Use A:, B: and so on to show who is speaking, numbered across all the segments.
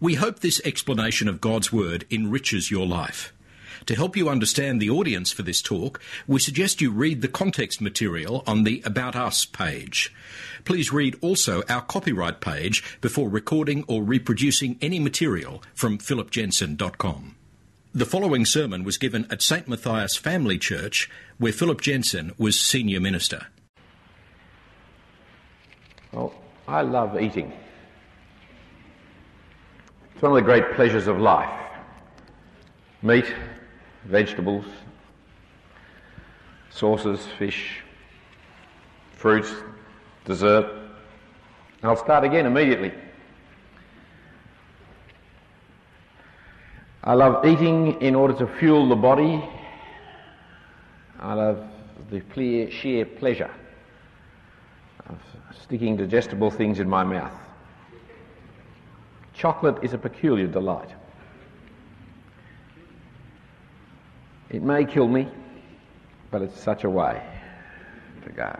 A: We hope this explanation of God's Word enriches your life. To help you understand the audience for this talk, we suggest you read the context material on the About Us page. Please read also our copyright page before recording or reproducing any material from philipjensen.com. The following sermon was given at St. Matthias Family Church, where Philip Jensen was senior minister.
B: Well, I love eating. It's one of the great pleasures of life. Meat, vegetables, sauces, fish, fruits, dessert. I'll start again immediately. I love eating in order to fuel the body. I love the sheer pleasure of sticking digestible things in my mouth. Chocolate is a peculiar delight. It may kill me, but it's such a way to go.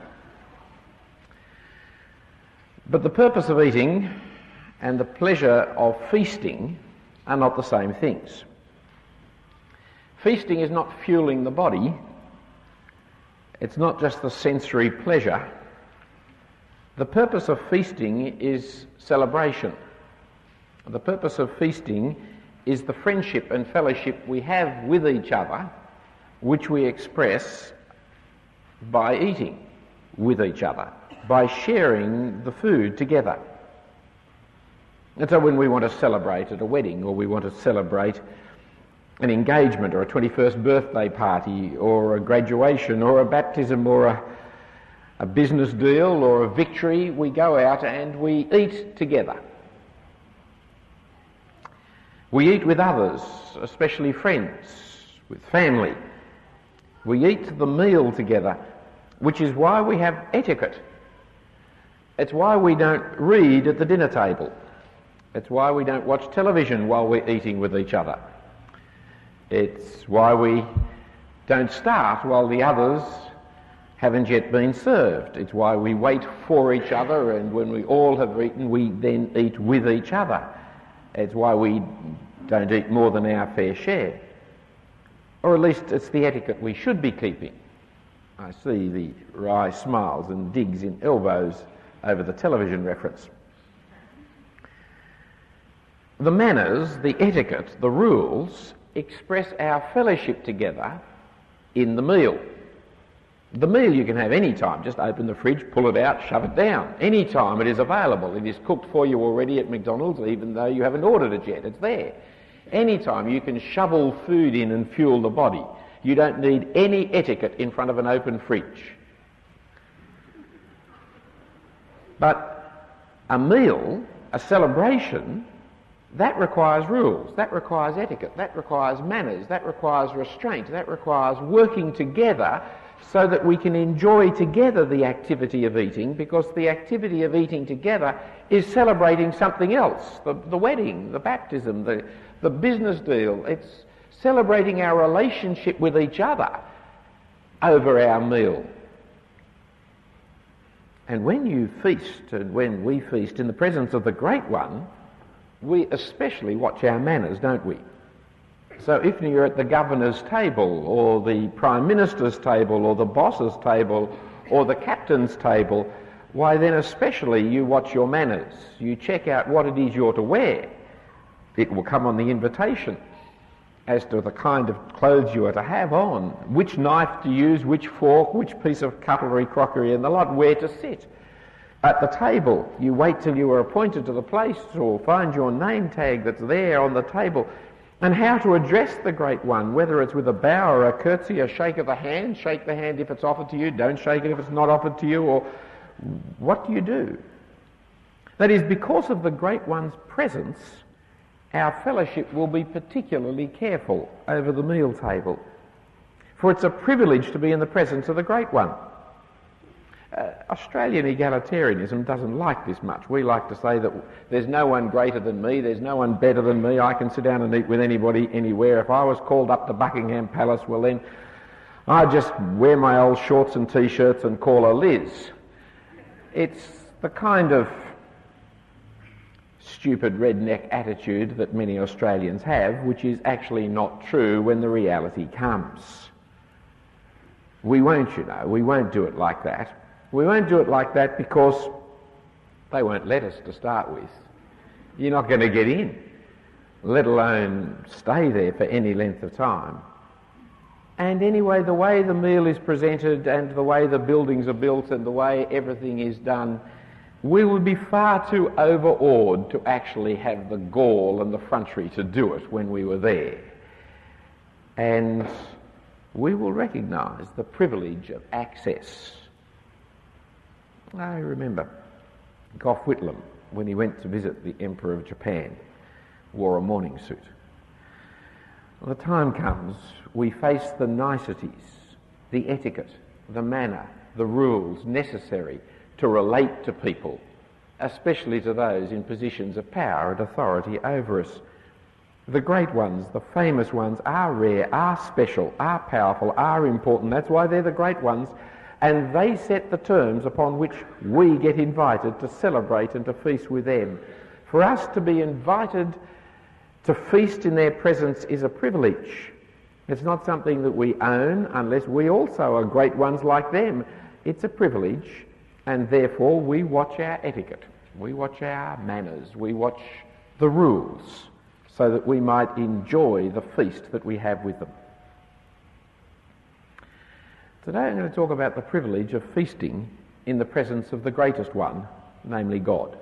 B: But the purpose of eating and the pleasure of feasting are not the same things. Feasting is not fueling the body. It's not just the sensory pleasure. The purpose of feasting is celebration. The purpose of feasting is the friendship and fellowship we have with each other, which we express by eating with each other, by sharing the food together. And so when we want to celebrate at a wedding, or we want to celebrate an engagement or a 21st birthday party or a graduation or a baptism or a business deal or a victory, we go out and we eat together. We eat with others, especially friends, with family. We eat the meal together, which is why we have etiquette. It's why we don't read at the dinner table. It's why we don't watch television while we're eating with each other. It's why we don't start while the others haven't yet been served. It's why we wait for each other, and when we all have eaten, we then eat with each other. It's why we don't eat more than our fair share. Or at least it's the etiquette we should be keeping. I see the wry smiles and digs in elbows over the television reference. The manners, the etiquette, the rules express our fellowship together in the meal. The meal you can have any time. Just open the fridge, pull it out, shove it down. Any time it is available. It is cooked for you already at McDonald's, even though you haven't ordered it yet. It's there. Any time you can shovel food in and fuel the body. You don't need any etiquette in front of an open fridge. But a meal, a celebration, that requires rules, that requires etiquette, that requires manners, that requires restraint, that requires working together so that we can enjoy together the activity of eating, because the activity of eating together is celebrating something else, the wedding, the baptism, the business deal. It's celebrating our relationship with each other over our meal. And when you feast, and when we feast in the presence of the Great One, we especially watch our manners, don't we? So if you're at the governor's table, or the prime minister's table, or the boss's table, or the captain's table, why then especially you watch your manners. You check out what it is you're to wear. It will come on the invitation as to the kind of clothes you are to have on, which knife to use, which fork, which piece of cutlery, crockery and the lot, where to sit. At the table, you wait till you are appointed to the place, or find your name tag that's there on the table, and how to address the Great One, whether it's with a bow or a curtsy, a shake of the hand. Shake the hand if it's offered to you, don't shake it if it's not offered to you, or what do you do? That is, because of the Great One's presence, our fellowship will be particularly careful over the meal table. For it's a privilege to be in the presence of the Great One. Australian egalitarianism doesn't like this much. We like to say that there's no one greater than me, there's no one better than me, I can sit down and eat with anybody, anywhere. If I was called up to Buckingham Palace, well then, I'd just wear my old shorts and T-shirts and call her Liz. It's the kind of stupid redneck attitude that many Australians have, which is actually not true when the reality comes. We won't, we won't do it like that. We won't do it like that because they won't let us to start with. You're not going to get in, let alone stay there for any length of time. And anyway, the way the meal is presented and the way the buildings are built and the way everything is done, we would be far too overawed to actually have the gall and the effrontery to do it when we were there. And we will recognise the privilege of access. I remember Gough Whitlam, when he went to visit the Emperor of Japan, wore a morning suit. When the time comes, we face the niceties, the etiquette, the manner, the rules necessary to relate to people, especially to those in positions of power and authority over us. The great ones, the famous ones, are rare, are special, are powerful, are important. That's why they're the great ones. And they set the terms upon which we get invited to celebrate and to feast with them. For us to be invited to feast in their presence is a privilege. It's not something that we own unless we also are great ones like them. It's a privilege, and therefore we watch our etiquette, we watch our manners, we watch the rules, so that we might enjoy the feast that we have with them. Today I'm going to talk about the privilege of feasting in the presence of the greatest one, namely God.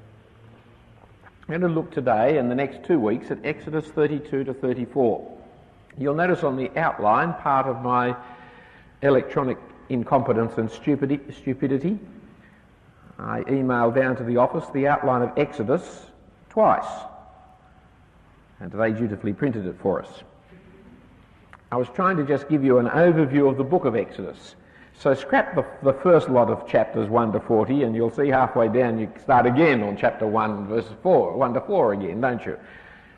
B: I'm going to look today and the next 2 weeks at Exodus 32 to 34. You'll notice on the outline, part of my electronic incompetence and stupidity, I emailed down to the office the outline of Exodus twice, and they dutifully printed it for us. I was trying to just give you an overview of the book of Exodus. So scrap the first lot of chapters 1 to 40, and you'll see halfway down you start again on chapter 1 verse 1 to 4 again, don't you?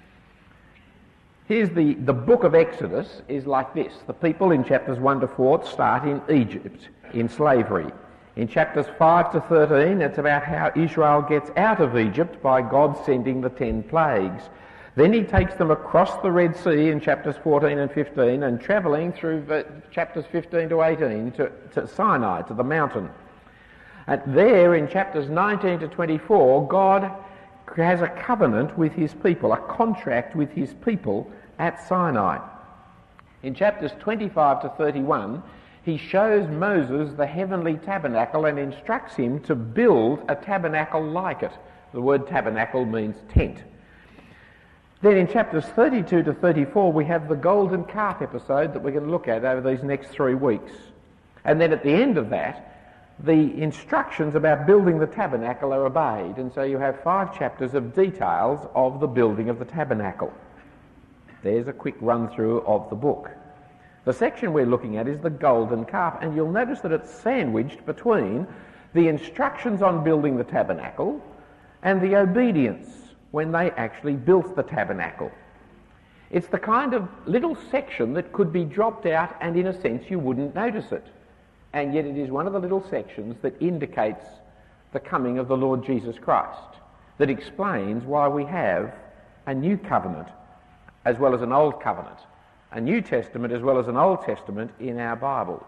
B: Here's the book of Exodus is like this. The people in chapters 1 to 4 start in Egypt, in slavery. In chapters 5 to 13, it's about how Israel gets out of Egypt by God sending the 10 plagues. Then he takes them across the Red Sea in chapters 14 and 15 and travelling through chapters 15 to 18 to Sinai, to the mountain. And there in chapters 19 to 24, God has a covenant with his people, a contract with his people at Sinai. In chapters 25 to 31, he shows Moses the heavenly tabernacle and instructs him to build a tabernacle like it. The word tabernacle means tent. Then in chapters 32 to 34 we have the golden calf episode that we're going to look at over these next 3 weeks. And then at the end of that, the instructions about building the tabernacle are obeyed. And so you have 5 chapters of details of the building of the tabernacle. There's a quick run through of the book. The section we're looking at is the golden calf, and you'll notice that it's sandwiched between the instructions on building the tabernacle and the obedience when they actually built the tabernacle. It's the kind of little section that could be dropped out and in a sense you wouldn't notice it. And yet it is one of the little sections that indicates the coming of the Lord Jesus Christ, that explains why we have a new covenant as well as an old covenant, a New Testament as well as an Old Testament in our Bibles.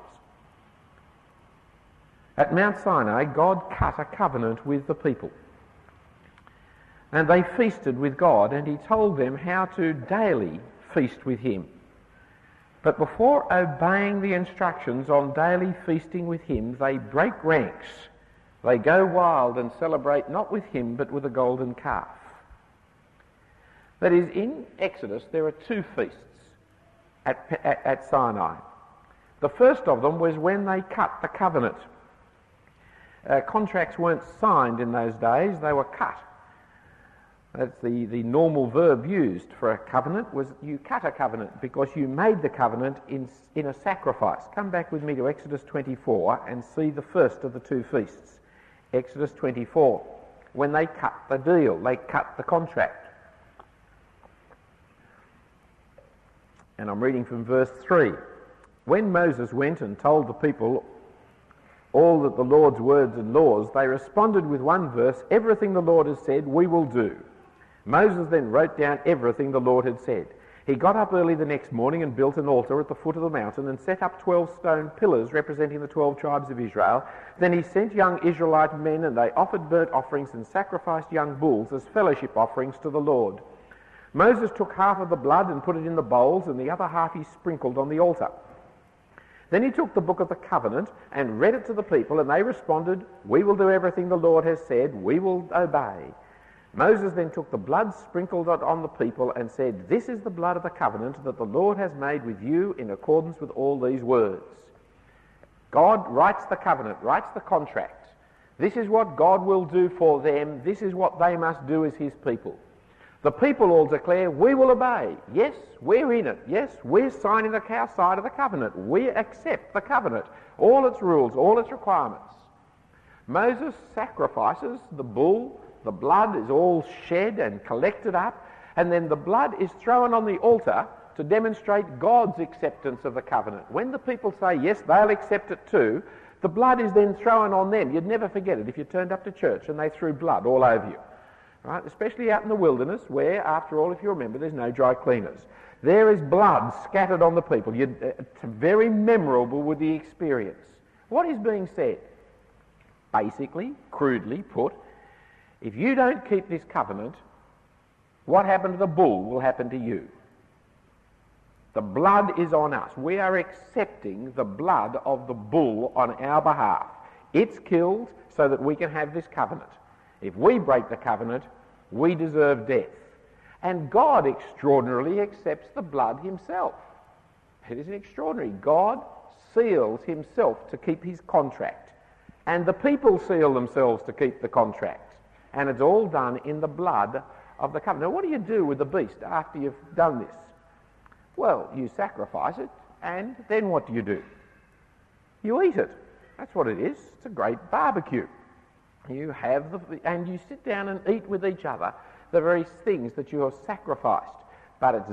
B: At Mount Sinai, God cut a covenant with the people. And they feasted with God, and he told them how to daily feast with him. But before obeying the instructions on daily feasting with him, they break ranks. They go wild and celebrate not with him, but with a golden calf. That is, in Exodus, there are 2 feasts at Sinai. The first of them was when they cut the covenant. Contracts weren't signed in those days, they were cut. That's the normal verb used for a covenant, was you cut a covenant because you made the covenant in a sacrifice. Come back with me to Exodus 24 and see the first of the 2 feasts. Exodus 24, when they cut the deal, they cut the contract. And I'm reading from verse 3. When Moses went and told the people all that the Lord's words and laws, they responded with one verse, everything the Lord has said, we will do. Moses then wrote down everything the Lord had said. He got up early the next morning and built an altar at the foot of the mountain and set up 12 stone pillars representing the 12 tribes of Israel. Then he sent young Israelite men, and they offered burnt offerings and sacrificed young bulls as fellowship offerings to the Lord. Moses took half of the blood and put it in the bowls, and the other half he sprinkled on the altar. Then he took the book of the covenant and read it to the people, and they responded, we will do everything the Lord has said, we will obey. Moses then took the blood, sprinkled it on the people, and said, this is the blood of the covenant that the Lord has made with you in accordance with all these words. God writes the covenant, writes the contract. This is what God will do for them. This is what they must do as his people. The people all declare, we will obey. Yes, we're in it. Yes, we're signing our side of the covenant. We accept the covenant, all its rules, all its requirements. Moses sacrifices the bull. The blood is all shed and collected up, and then the blood is thrown on the altar to demonstrate God's acceptance of the covenant. When the people say, yes, they'll accept it too, the blood is then thrown on them. You'd never forget it if you turned up to church and they threw blood all over you. Right? Especially out in the wilderness where, after all, if you remember, there's no dry cleaners. There is blood scattered on the people. It's very memorable with the experience. What is being said? Basically, crudely put, if you don't keep this covenant, what happened to the bull will happen to you. The blood is on us. We are accepting the blood of the bull on our behalf. It's killed so that we can have this covenant. If we break the covenant, we deserve death. And God extraordinarily accepts the blood himself. It is extraordinary. God seals himself to keep his contract. And the people seal themselves to keep the contract. And it's all done in the blood of the covenant. Now, what do you do with the beast after you've done this? Well, you sacrifice it, and then what do? You eat it. That's what it is. It's a great barbecue. You have and you sit down and eat with each other the very things that you have sacrificed. But its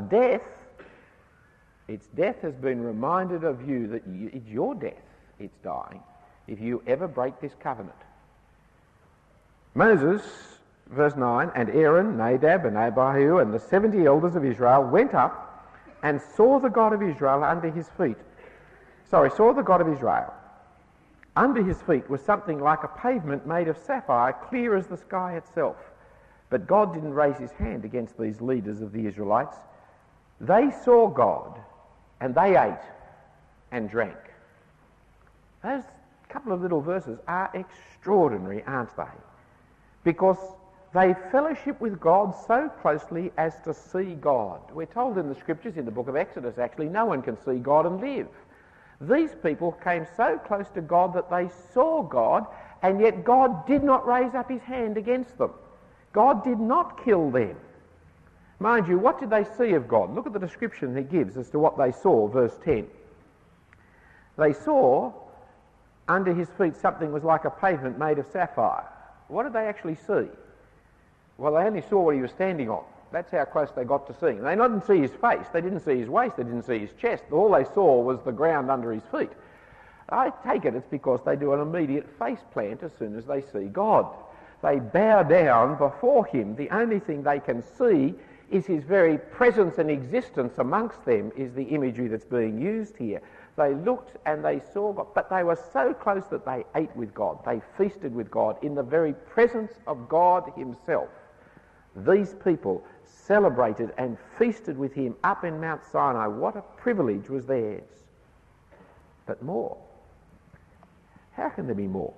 B: death has been reminded of you that it's your death, it's dying, if you ever break this covenant. Moses, verse 9, and Aaron, Nadab and Abihu and the 70 elders of Israel went up and saw the God of Israel under his feet. Saw the God of Israel. Under his feet was something like a pavement made of sapphire, clear as the sky itself. But God didn't raise his hand against these leaders of the Israelites. They saw God, and they ate and drank. Those couple of little verses are extraordinary, aren't they? Because they fellowship with God so closely as to see God. We're told in the scriptures, in the book of Exodus actually, no one can see God and live. These people came so close to God that they saw God, and yet God did not raise up his hand against them. God did not kill them. Mind you, what did they see of God? Look at the description he gives as to what they saw, verse 10. They saw under his feet something was like a pavement made of sapphire. What did they actually see? Well, they only saw what he was standing on. That's how close they got to seeing. They didn't see his face, they didn't see his waist, they didn't see his chest. All they saw was the ground under his feet. I take it it's because they do an immediate face plant as soon as they see God. They bow down before him. The only thing they can see is his very presence and existence amongst them is the imagery that's being used here. They looked and they saw God, but they were so close that they ate with God. They feasted with God in the very presence of God himself. These people celebrated and feasted with him up in Mount Sinai. What a privilege was theirs. But more. How can there be more?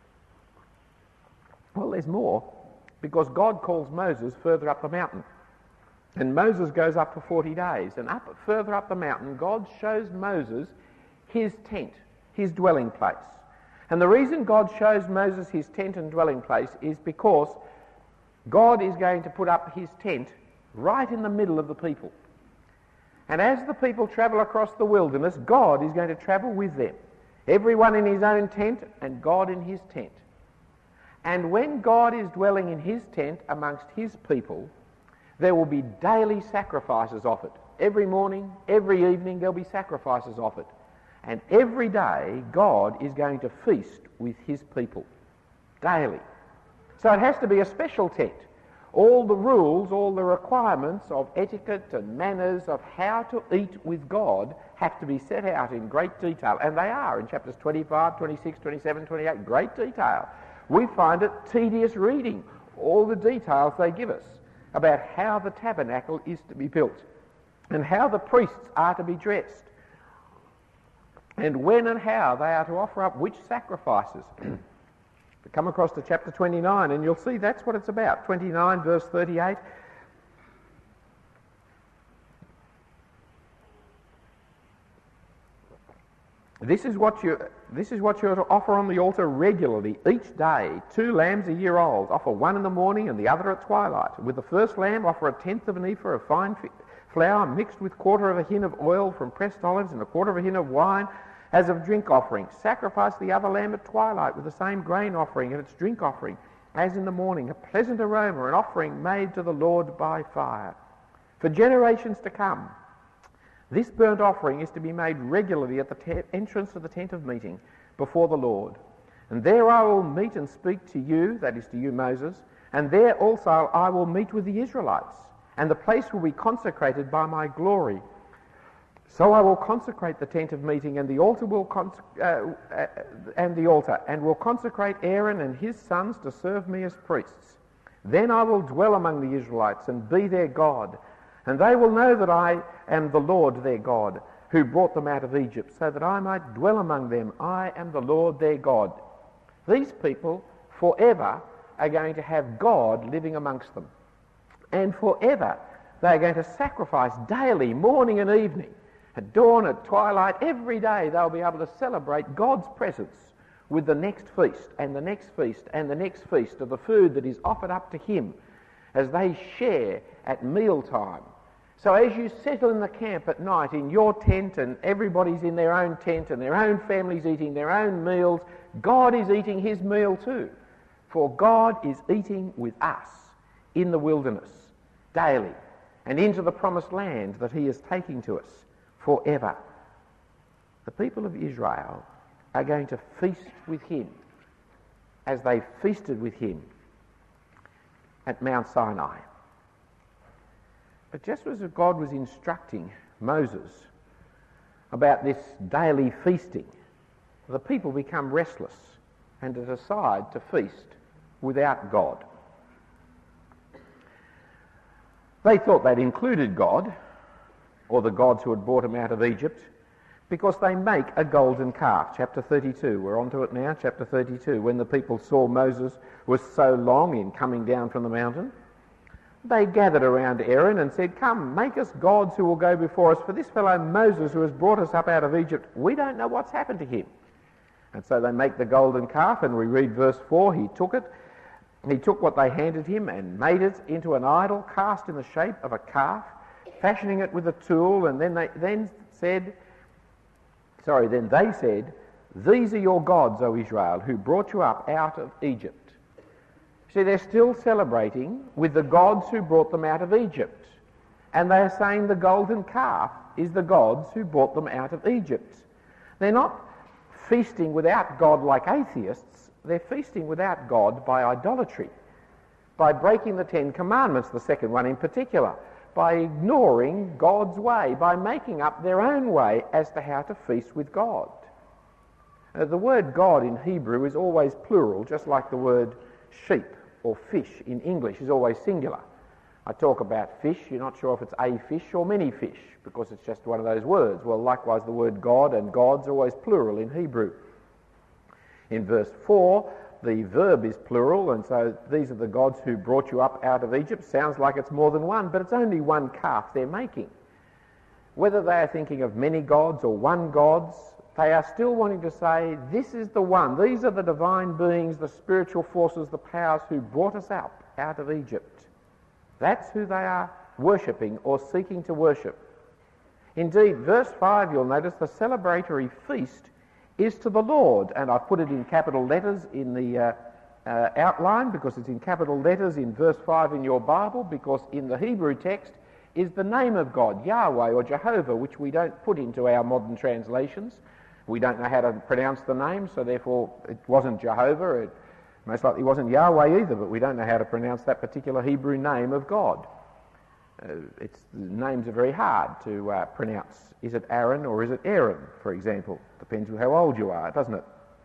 B: Well, there's more, because God calls Moses further up the mountain. And Moses goes up for 40 days. And further up the mountain, God shows Moses his tent, his dwelling place. And the reason God shows Moses his tent and dwelling place is because God is going to put up his tent right in the middle of the people. And as the people travel across the wilderness, God is going to travel with them. Everyone in his own tent and God in his tent. And when God is dwelling in his tent amongst his people, there will be daily sacrifices offered. Every morning, every evening, there'll be sacrifices offered. And every day God is going to feast with his people, daily. So it has to be a special tent. All the rules, all the requirements of etiquette and manners of how to eat with God have to be set out in great detail. And they are in chapters 25, 26, 27, 28, great detail. We find it tedious reading, all the details they give us about how the tabernacle is to be built and how the priests are to be dressed and when and how they are to offer up which sacrifices. Come across to chapter 29 and you'll see that's what it's about. 29 verse 38. This is what you are to offer on the altar regularly each day. 2 lambs a year old. Offer one in the morning and the other at twilight. With the first lamb offer a tenth of an ephah of fine flour mixed with quarter of a hin of oil from pressed olives and a quarter of a hin of wine as of drink offering. Sacrifice the other lamb at twilight with the same grain offering and its drink offering as in the morning, a pleasant aroma, an offering made to the Lord by fire. For generations to come, this burnt offering is to be made regularly at the entrance of the tent of meeting before the Lord. And there I will meet and speak to you, that is to you, Moses, and there also I will meet with the Israelites, and the place will be consecrated by my glory. So I will consecrate the tent of meeting and the altar and will consecrate Aaron and his sons to serve me as priests. Then I will dwell among the Israelites and be their God, and they will know that I am the Lord their God, who brought them out of Egypt, so that I might dwell among them. I am the Lord their God. These people forever are going to have God living amongst them, and forever they are going to sacrifice daily, morning and evening. At dawn, at twilight, every day they'll be able to celebrate God's presence with the next feast and the next feast and the next feast of the food that is offered up to him as they share at mealtime. So as you settle in the camp at night in your tent and everybody's in their own tent and their own families eating their own meals, God is eating his meal too. For God is eating with us in the wilderness daily and into the promised land that he is taking to us forever. The people of Israel are going to feast with him as they feasted with him at Mount Sinai. But just as God was instructing Moses about this daily feasting, the people become restless and to decide to feast without God. They thought that included God, or the gods who had brought them out of Egypt, because they make a golden calf. Chapter 32, we're on to it now, chapter 32. When the people saw Moses was so long in coming down from the mountain, they gathered around Aaron and said, "Come, make us gods who will go before us, for this fellow Moses who has brought us up out of Egypt, we don't know what's happened to him." And so they make the golden calf, and we read verse 4, he took what they handed him and made it into an idol cast in the shape of a calf, fashioning it with a tool, and then they said, "These are your gods, O Israel, who brought you up out of Egypt." See, they're still celebrating with the gods who brought them out of Egypt. And they're saying the golden calf is the gods who brought them out of Egypt. They're not feasting without God like atheists. They're feasting without God by idolatry, by breaking the 10 Commandments, the second one in particular, by ignoring God's way, by making up their own way as to how to feast with God. The word God in Hebrew is always plural, just like the word sheep or fish in English is always singular. I talk about fish, you're not sure if it's a fish or many fish, because it's just one of those words. Well, likewise the word God and gods are always plural in Hebrew. In verse 4, the verb is plural, and so these are the gods who brought you up out of Egypt. Sounds like it's more than one, but it's only one calf they're making. Whether they are thinking of many gods or one gods, they are still wanting to say, this is the one. These are the divine beings, the spiritual forces, the powers who brought us up out of Egypt. That's who they are worshipping or seeking to worship. Indeed, verse 5, you'll notice the celebratory feast is to the Lord, and I put it in capital letters in the outline because it's in capital letters in verse 5 in your Bible, because in the Hebrew text is the name of God, Yahweh or Jehovah, which we don't put into our modern translations. We don't know how to pronounce the name, so therefore it wasn't Jehovah. It most likely wasn't Yahweh either, but we don't know how to pronounce that particular Hebrew name of God. The names are very hard to pronounce. Is it Aaron or is it Aaron, for example? Depends on how old you are, doesn't it?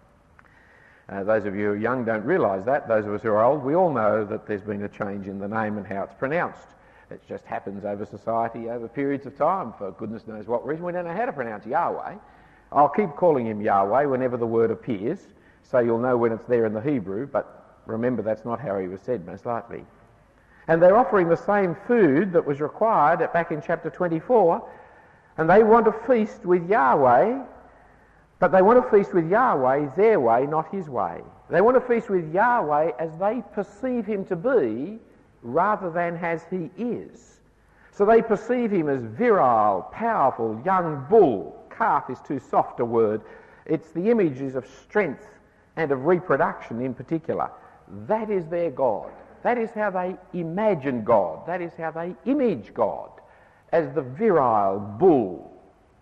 B: Those of you who are young don't realise that. Those of us who are old, we all know that there's been a change in the name and how it's pronounced. It just happens over society, over periods of time, for goodness knows what reason. We don't know how to pronounce Yahweh. I'll keep calling him Yahweh whenever the word appears, so you'll know when it's there in the Hebrew, but remember that's not how he was said, most likely. And they're offering the same food that was required back in chapter 24, and they want to feast with Yahweh, but they want to feast with Yahweh their way, not his way. They want to feast with Yahweh as they perceive him to be, rather than as he is. So they perceive him as virile, powerful, young bull. Calf is too soft a word. It's the images of strength and of reproduction in particular. That is their God. That is how they imagine God. That is how they image God, as the virile bull.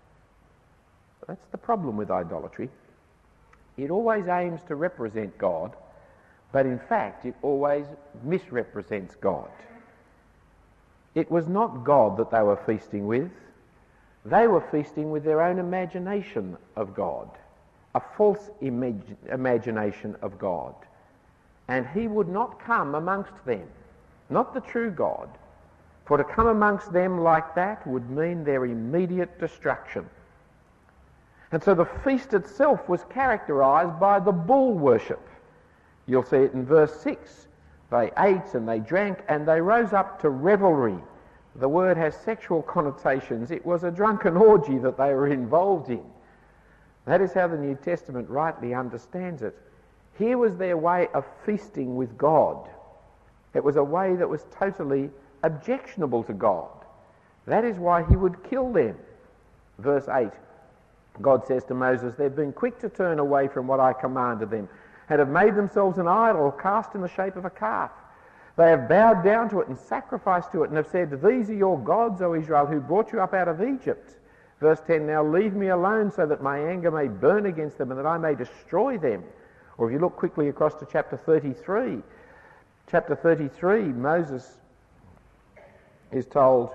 B: That's the problem with idolatry. It always aims to represent God, but in fact it always misrepresents God. It was not God that they were feasting with. They were feasting with their own imagination of God, a false imagination of God. And he would not come amongst them, not the true God. For to come amongst them like that would mean their immediate destruction. And so the feast itself was characterised by the bull worship. You'll see it in verse 6. They ate and they drank and they rose up to revelry. The word has sexual connotations. It was a drunken orgy that they were involved in. That is how the New Testament rightly understands it. Here was their way of feasting with God. It was a way that was totally objectionable to God. That is why he would kill them. Verse 8, God says to Moses, "They've been quick to turn away from what I commanded them, and have made themselves an idol cast in the shape of a calf. They have bowed down to it and sacrificed to it, and have said, 'These are your gods, O Israel, who brought you up out of Egypt.'" Verse 10, "Now leave me alone so that my anger may burn against them and that I may destroy them." Or if you look quickly across to chapter 33, Moses is told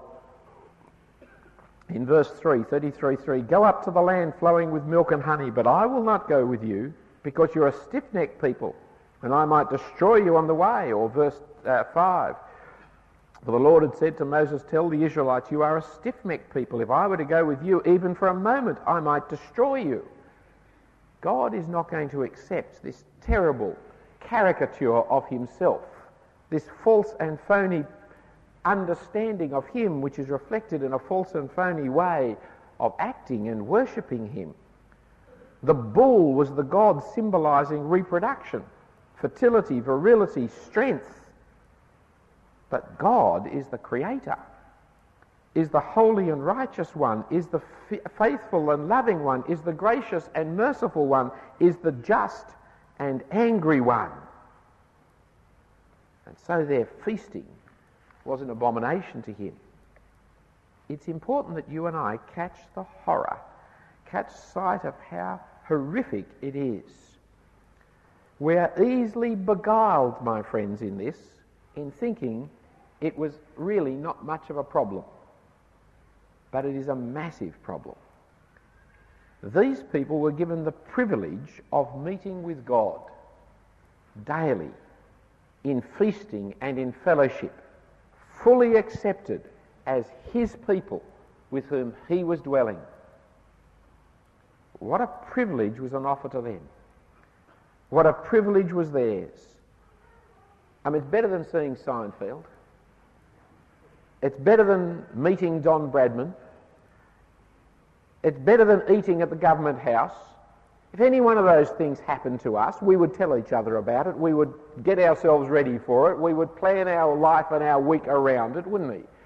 B: in verse 3, 33:3, "Go up to the land flowing with milk and honey, but I will not go with you, because you're a stiff-necked people, and I might destroy you on the way." Or verse 5, "For the Lord had said to Moses, 'Tell the Israelites, you are a stiff-necked people. If I were to go with you, even for a moment, I might destroy you.'" God is not going to accept this terrible caricature of himself, this false and phony understanding of him, which is reflected in a false and phony way of acting and worshipping him. The bull was the god symbolising reproduction, fertility, virility, strength. But God is the creator, is the holy and righteous one, is the faithful and loving one, is the gracious and merciful one, is the just and angry one. And so their feasting was an abomination to him. It's important that you and I catch the horror, catch sight of how horrific it is. We're easily beguiled, my friends, in this, in thinking it was really not much of a problem. But it is a massive problem. These people were given the privilege of meeting with God daily, in feasting and in fellowship, fully accepted as his people with whom he was dwelling. What a privilege was on offer to them. What a privilege was theirs. I mean, it's better than seeing Seinfeld. It's better than meeting Don Bradman. It's better than eating at the government house. If any one of those things happened to us, we would tell each other about it. We would get ourselves ready for it. We would plan our life and our week around it, wouldn't we?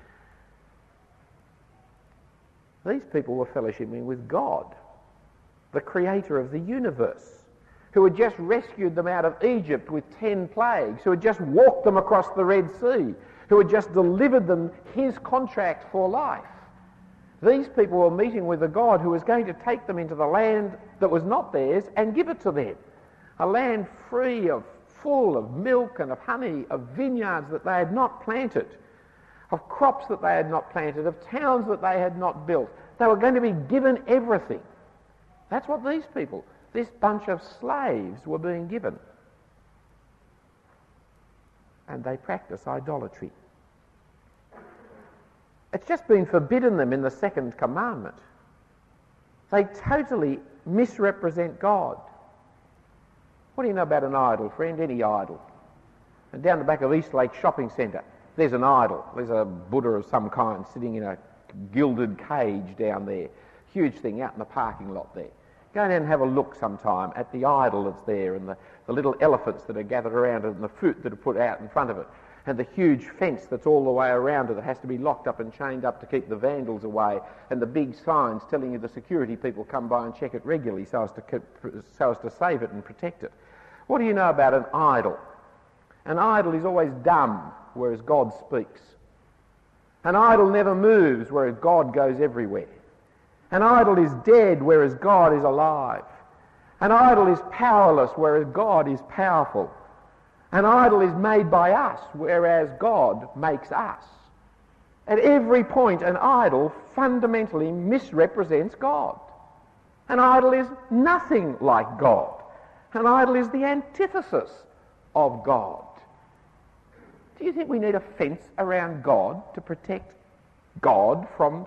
B: These people were fellowshipping with God, the creator of the universe, who had just rescued them out of Egypt with 10 plagues, who had just walked them across the Red Sea, who had just delivered them his contract for life. These people were meeting with a God who was going to take them into the land that was not theirs and give it to them. A land full of milk and of honey, of vineyards that they had not planted, of crops that they had not planted, of towns that they had not built. They were going to be given everything. That's what these people, this bunch of slaves, were being given. And they practice idolatry. It's just been forbidden them in the second commandment. They totally misrepresent God. What do you know about an idol, friend? Any idol. And down the back of Eastlake Shopping Centre, there's an idol. There's a Buddha of some kind sitting in a gilded cage down there. Huge thing out in the parking lot there. Go down and have a look sometime at the idol that's there, and the little elephants that are gathered around it, and the fruit that are put out in front of it, and the huge fence that's all the way around it that has to be locked up and chained up to keep the vandals away, and the big signs telling you the security people come by and check it regularly so as to save it and protect it. What do you know about an idol? An idol is always dumb, whereas God speaks. An idol never moves, whereas God goes everywhere. An idol is dead, whereas God is alive. An idol is powerless, whereas God is powerful. An idol is made by us, whereas God makes us. At every point, an idol fundamentally misrepresents God. An idol is nothing like God. An idol is the antithesis of God. Do you think we need a fence around God to protect God from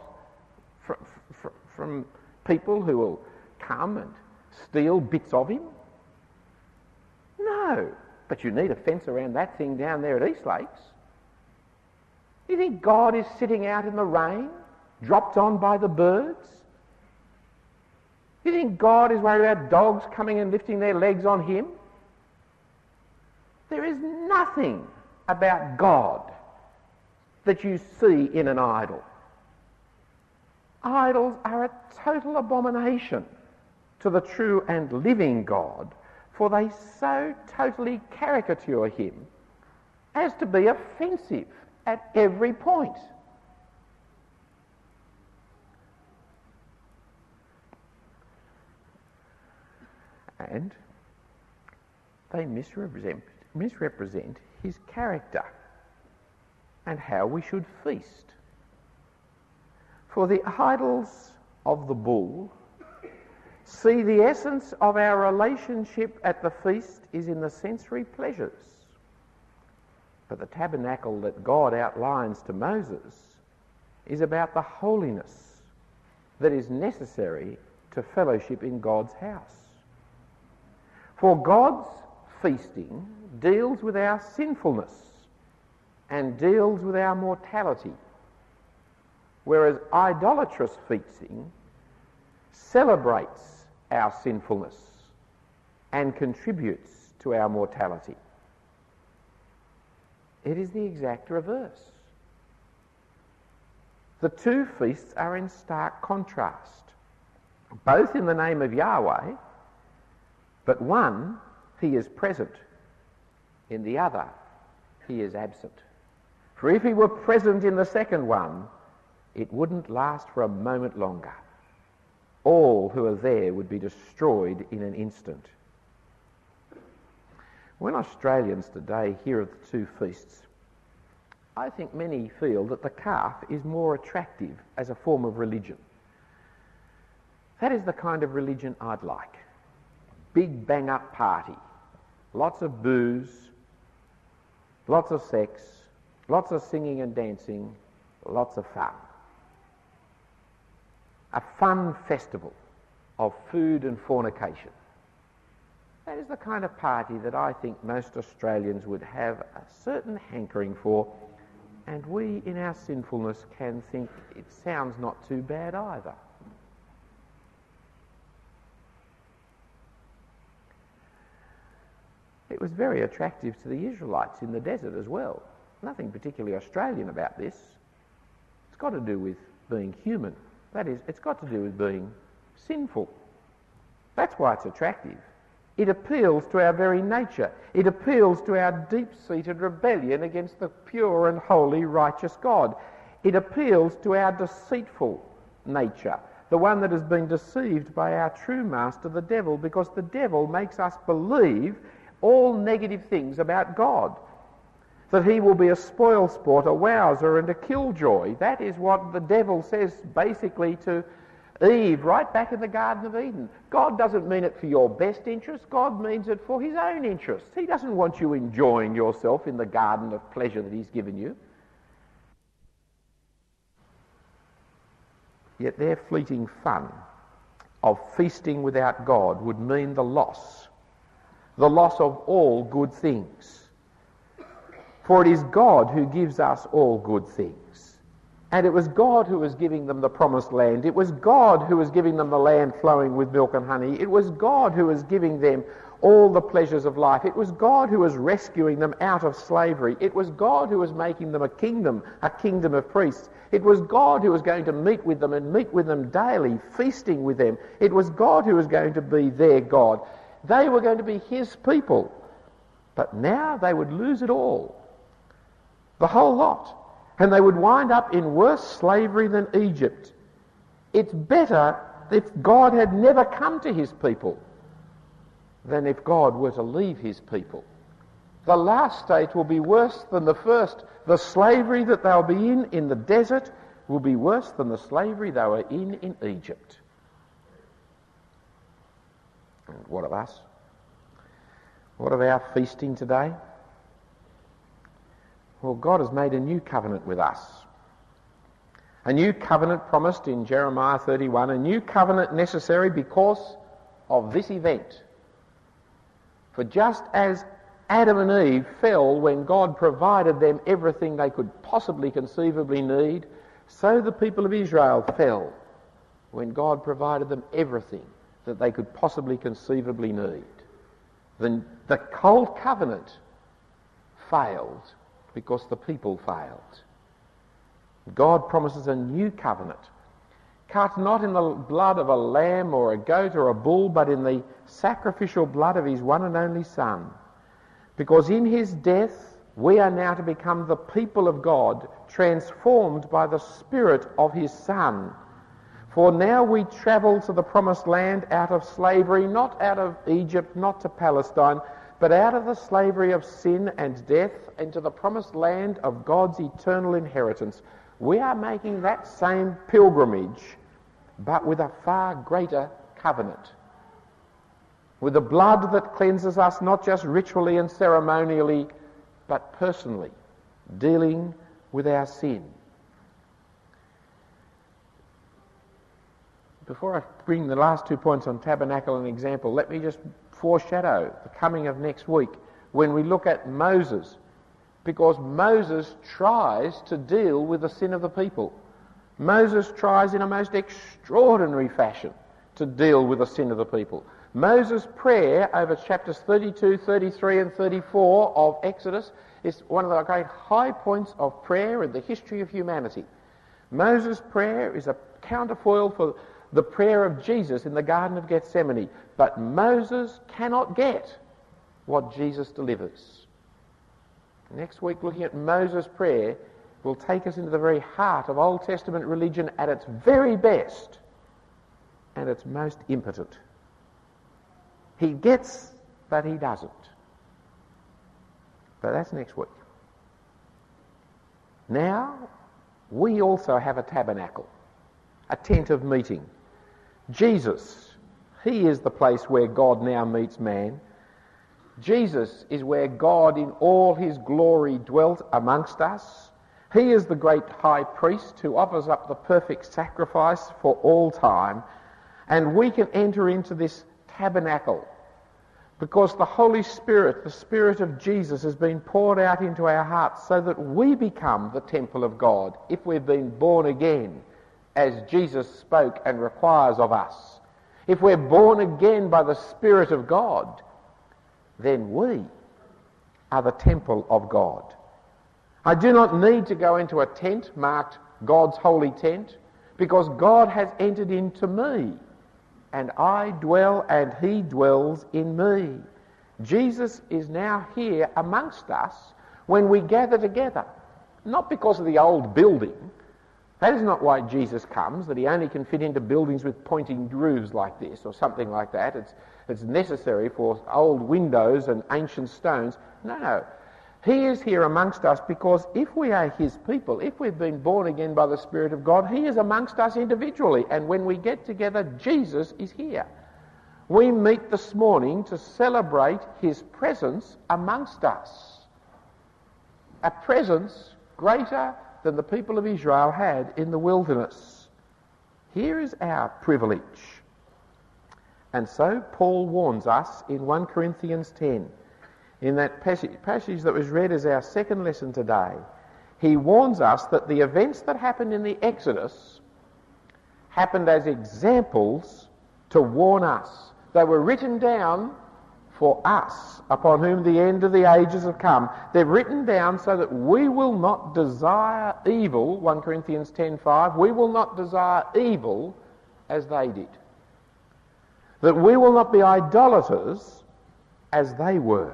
B: people who will come and steal bits of him? No. But you need a fence around that thing down there at East Lakes. You think God is sitting out in the rain, dropped on by the birds? You think God is worried about dogs coming and lifting their legs on him? There is nothing about God that you see in an idol. Idols are a total abomination to the true and living God, for they so totally caricature him as to be offensive at every point. And they misrepresent his character and how we should feast. For the idols of the bull see the essence of our relationship at the feast is in the sensory pleasures. But the tabernacle that God outlines to Moses is about the holiness that is necessary to fellowship in God's house. For God's feasting deals with our sinfulness and deals with our mortality, whereas idolatrous feasting celebrates our sinfulness and contributes to our mortality. It is the exact reverse. The two feasts are in stark contrast, both in the name of Yahweh, but one, he is present. In the other, he is absent. For if he were present in the second one, it wouldn't last for a moment longer. All who are there would be destroyed in an instant. When Australians today hear of the two feasts, I think many feel that the calf is more attractive as a form of religion. That is the kind of religion I'd like. Big bang-up party, lots of booze, lots of sex, lots of singing and dancing, lots of fun. A fun festival of food and fornication. That is the kind of party that I think most Australians would have a certain hankering for, and we in our sinfulness can think it sounds not too bad either. It was very attractive to the Israelites in the desert as well. Nothing particularly Australian about this. It's got to do with being human. That is, it's got to do with being sinful. That's why it's attractive. It appeals to our very nature. It appeals to our deep-seated rebellion against the pure and holy righteous God. It appeals to our deceitful, nature, the one that has been deceived by our true master, the devil, because the devil makes us believe all negative things about God. That he will be a spoil sport, a wowser and a killjoy. That is what the devil says basically to Eve right back in the Garden of Eden. God doesn't mean it for your best interest. God means it for his own interests. He doesn't want you enjoying yourself in the garden of pleasure that he's given you. Yet their fleeting fun of feasting without God would mean the loss of all good things. For it is God who gives us all good things. And it was God who was giving them the promised land. It was God who was giving them the land flowing with milk and honey. It was God who was giving them all the pleasures of life. It was God who was rescuing them out of slavery. It was God who was making them a kingdom of priests. It was God who was going to meet with them and meet with them daily, feasting with them. It was God who was going to be their God. They were going to be his people. But now they would lose it all. The whole lot. And they would wind up in worse slavery than Egypt. It's better if God had never come to his people than if God were to leave his people. The last state will be worse than the first. The slavery that they'll be in the desert will be worse than the slavery they were in Egypt. And what of us? What of our feasting today? Well, God has made a new covenant with us. A new covenant promised in Jeremiah 31, a new covenant necessary because of this event. For just as Adam and Eve fell when God provided them everything they could possibly conceivably need, so the people of Israel fell when God provided them everything that they could possibly conceivably need. Then the old covenant failed because the people failed. God promises a new covenant, cut not in the blood of a lamb or a goat or a bull, but in the sacrificial blood of his one and only Son. Because in his death we are now to become the people of God, transformed by the Spirit of his Son. For now we travel to the promised land out of slavery, not out of Egypt, not to Palestine, but out of the slavery of sin and death and to the promised land of God's eternal inheritance. We are making that same pilgrimage, but with a far greater covenant. With the blood that cleanses us not just ritually and ceremonially, but personally, dealing with our sin. Before I bring the last 2 points on tabernacle and example, let me just foreshadow the coming of next week when we look at Moses, because Moses tries to deal with the sin of the people. Moses tries in a most extraordinary fashion to deal with the sin of the people. Moses' prayer over chapters 32, 33 and 34 of Exodus is one of the great high points of prayer in the history of humanity. Moses' prayer is a counterfoil for the prayer of Jesus in the Garden of Gethsemane. But Moses cannot get what Jesus delivers. Next week, looking at Moses' prayer will take us into the very heart of Old Testament religion at its very best and its most impotent. He gets, but he doesn't. But that's next week. Now, we also have a tabernacle, a tent of meeting. Jesus, he is the place where God now meets man. Jesus is where God in all his glory dwelt amongst us. He is the great high priest who offers up the perfect sacrifice for all time. And we can enter into this tabernacle because the Holy Spirit, the Spirit of Jesus, has been poured out into our hearts so that we become the temple of God if we've been born again, as Jesus spoke and requires of us. If we're born again by the Spirit of God, then we are the temple of God. I do not need to go into a tent marked God's holy tent, because God has entered into me, and I dwell and he dwells in me. Jesus is now here amongst us when we gather together, not because of the old building, That is not why Jesus comes, that he only can fit into buildings with pointing roofs like this or something like that. It's necessary for old windows and ancient stones. No. He is here amongst us because if we are his people, if we've been born again by the Spirit of God, he is amongst us individually. And when we get together, Jesus is here. We meet this morning to celebrate his presence amongst us. A presence greater than the people of Israel had in the wilderness. Here is our privilege. And so Paul warns us in 1 Corinthians 10, in that passage that was read as our second lesson today. He warns us that the events that happened in the Exodus happened as examples to warn us. They were written down for us, upon whom the end of the ages have come. They're written down so that we will not desire evil, 1 Corinthians 10:5, we will not desire evil as they did. That we will not be idolaters as they were.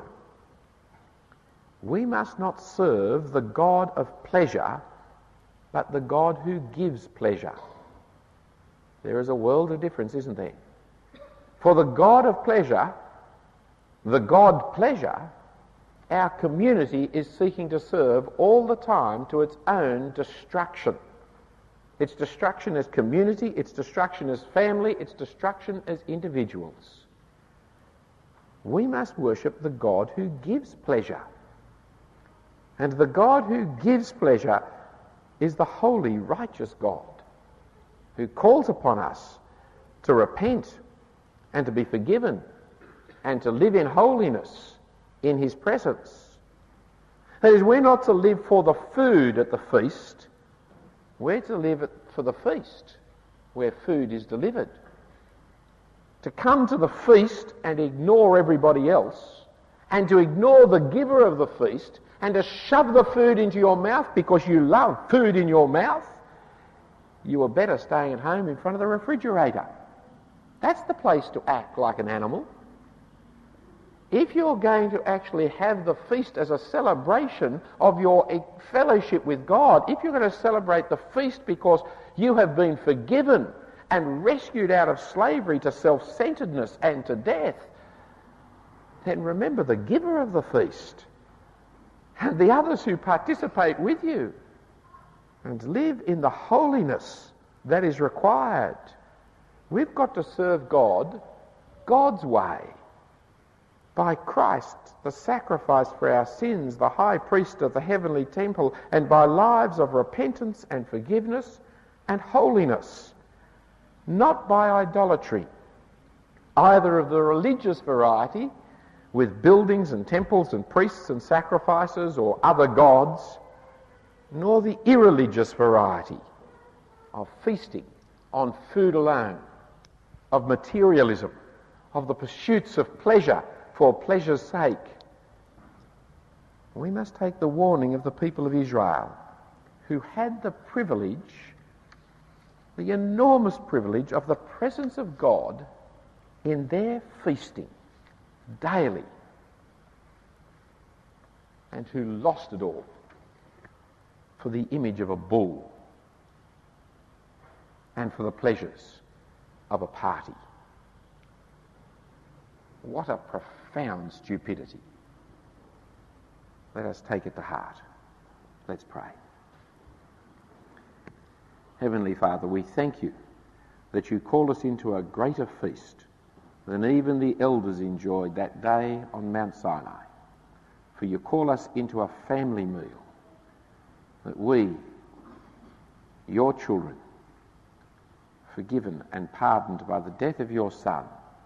B: We must not serve the God of pleasure, but the God who gives pleasure. There is a world of difference, isn't there? For the God of pleasure, the God pleasure, our community is seeking to serve all the time to its own destruction. Its destruction as community, its destruction as family, its destruction as individuals. We must worship the God who gives pleasure. And the God who gives pleasure is the holy, righteous God who calls upon us to repent and to be forgiven and to live in holiness in his presence. That is, we're not to live for the food at the feast. We're to live for the feast where food is delivered. To come to the feast and ignore everybody else, and to ignore the giver of the feast, and to shove the food into your mouth because you love food in your mouth, you are better staying at home in front of the refrigerator. That's the place to act like an animal. If you're going to actually have the feast as a celebration of your fellowship with God, if you're going to celebrate the feast because you have been forgiven and rescued out of slavery to self-centeredness and to death, then remember the giver of the feast and the others who participate with you, and live in the holiness that is required. We've got to serve God God's way. By Christ, the sacrifice for our sins, the high priest of the heavenly temple, and by lives of repentance and forgiveness and holiness, not by idolatry, either of the religious variety, with buildings and temples and priests and sacrifices or other gods, nor the irreligious variety of feasting on food alone, of materialism, of the pursuits of pleasure for pleasure's sake. We must take the warning of the people of Israel, who had the privilege, the enormous privilege of the presence of God in their feasting daily, and who lost it all for the image of a bull and for the pleasures of a party. What a profound stupidity. Let us take it to heart. Let's pray. Heavenly Father, we thank you that you call us into a greater feast than even the elders enjoyed that day on Mount Sinai. For you call us into a family meal, that we, your children, forgiven and pardoned by the death of your Son,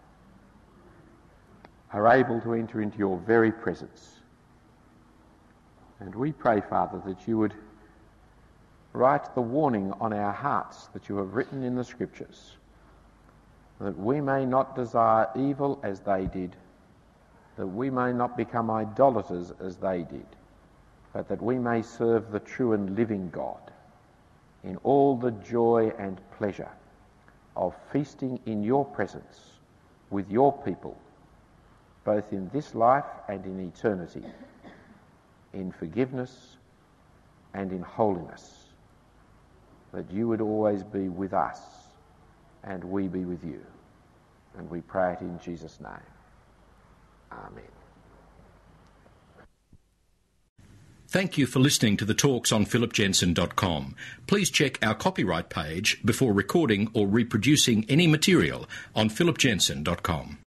B: are able to enter into your very presence. And we pray, Father, that you would write the warning on our hearts that you have written in the Scriptures, that we may not desire evil as they did, that we may not become idolaters as they did, but that we may serve the true and living God in all the joy and pleasure of feasting in your presence with your people, both in this life and in eternity, in forgiveness and in holiness. that you would always be with us and we be with you. And we pray it in Jesus' name. Amen.
A: Thank you for listening to the talks on philipjensen.com. Please check our copyright page before recording or reproducing any material on philipjensen.com.